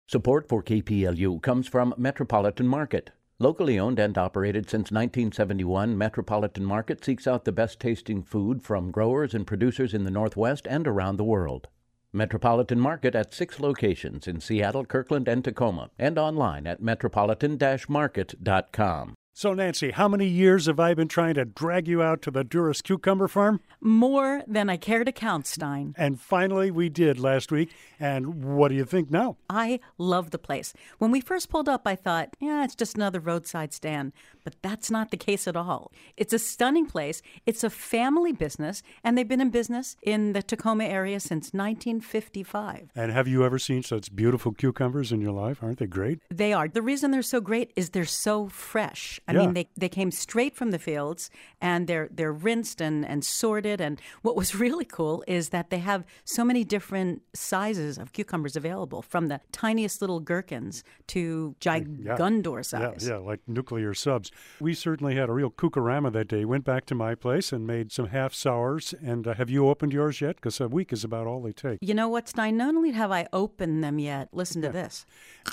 Support for KPLU comes from Metropolitan Market. Locally owned and operated since 1971, Metropolitan Market seeks out the best tasting food from growers and producers in the Northwest and around the world. Metropolitan Market at 6 locations in Seattle, Kirkland, and Tacoma, and online at metropolitan-market.com. So, Nancy, how many years have I been trying to drag you out to the Duras Cucumber Farm? More than I care to count, Stein. And finally we did last week. And what do you think now? I love the place. When we first pulled up, I thought, it's just another roadside stand. But that's not the case at all. It's a stunning place. It's a family business, and they've been in business in the Tacoma area since 1955. And have you ever seen such beautiful cucumbers in your life? Aren't they great? They are. The reason they're so great is they're so fresh. I mean, they came straight from the fields, and they're rinsed and sorted. And what was really cool is that they have so many different sizes of cucumbers available, from the tiniest little gherkins to gigundor size. Yeah, like nuclear subs. We certainly had a real cucarama that day. Went back to my place and made some half sours. And have you opened yours yet? Because a week is about all they take. You know what, Stein? Not only have I opened them yet, listen to this.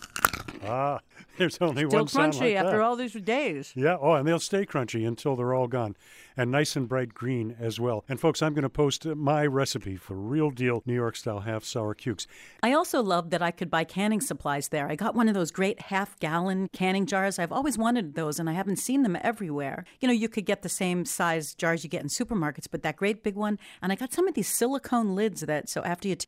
There's only Still one sound crunchy like after that. all these days. Yeah, and they'll stay crunchy until they're all gone. And nice and bright green as well. And folks, I'm going to post my recipe for real deal New York style half sour cukes. I also love that I could buy canning supplies there. I got one of those great half-gallon canning jars. I've always wanted those, and I haven't seen them everywhere. You know, you could get the same size jars you get in supermarkets, but that great big one. And I got some of these silicone lids that, so after you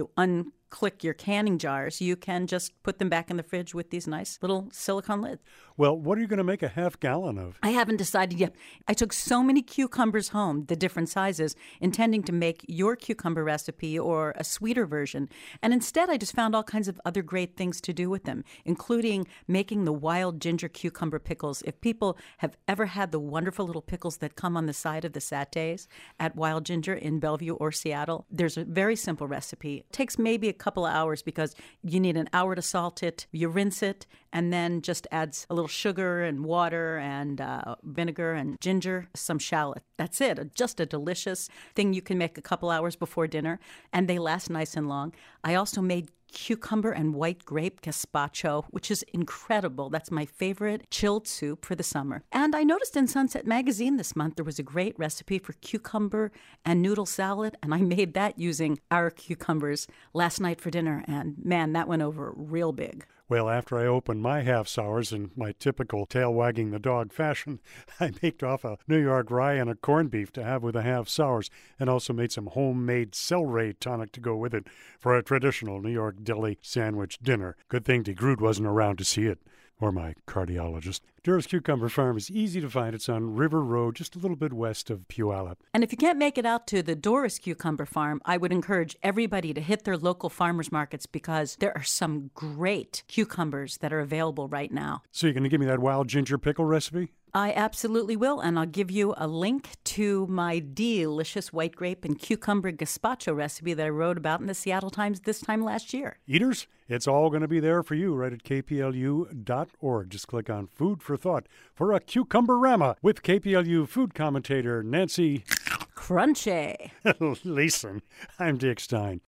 unclick your canning jars, you can just put them back in the fridge with these nice little silicone lids. Well, what are you going to make a half gallon of? I haven't decided yet. I took so many cucumbers home, the different sizes, intending to make your cucumber recipe or a sweeter version. And instead, I just found all kinds of other great things to do with them, including making the wild ginger cucumber pickles. If people have ever had the wonderful little pickles that come on the side of the satays at Wild Ginger in Bellevue or Seattle, there's a very simple recipe. It takes maybe a couple of hours because you need an hour to salt it, you rinse it, and then just adds a little sugar and water and vinegar and ginger, some shallot. That's it. Just a delicious thing you can make a couple hours before dinner, and they last nice and long. I also made cucumber and white grape gazpacho, which is incredible. That's my favorite chilled soup for the summer. And I noticed in Sunset Magazine this month there was a great recipe for cucumber and noodle salad, and I made that using our cucumbers last night for dinner, and man, that went over real big. Well, after I opened my half sours in my typical tail wagging the dog fashion, I baked off a New York rye and a corned beef to have with the half sours, and also made some homemade celery tonic to go with it for a traditional New York deli sandwich dinner. Good thing DeGroot wasn't around to see it, or my cardiologist. Duras Cucumber Farm is easy to find. It's on River Road, just a little bit west of Puyallup. And if you can't make it out to the Duras Cucumber Farm, I would encourage everybody to hit their local farmers markets because there are some great cucumbers that are available right now. So you're going to give me that wild ginger pickle recipe? I absolutely will, and I'll give you a link to my delicious white grape and cucumber gazpacho recipe that I wrote about in the Seattle Times this time last year. Eaters, it's all going to be there for you right at kplu.org. Just click on Food for Thought for a Cucumber-rama with KPLU food commentator Nancy Crunchy. Leeson. I'm Dick Stein.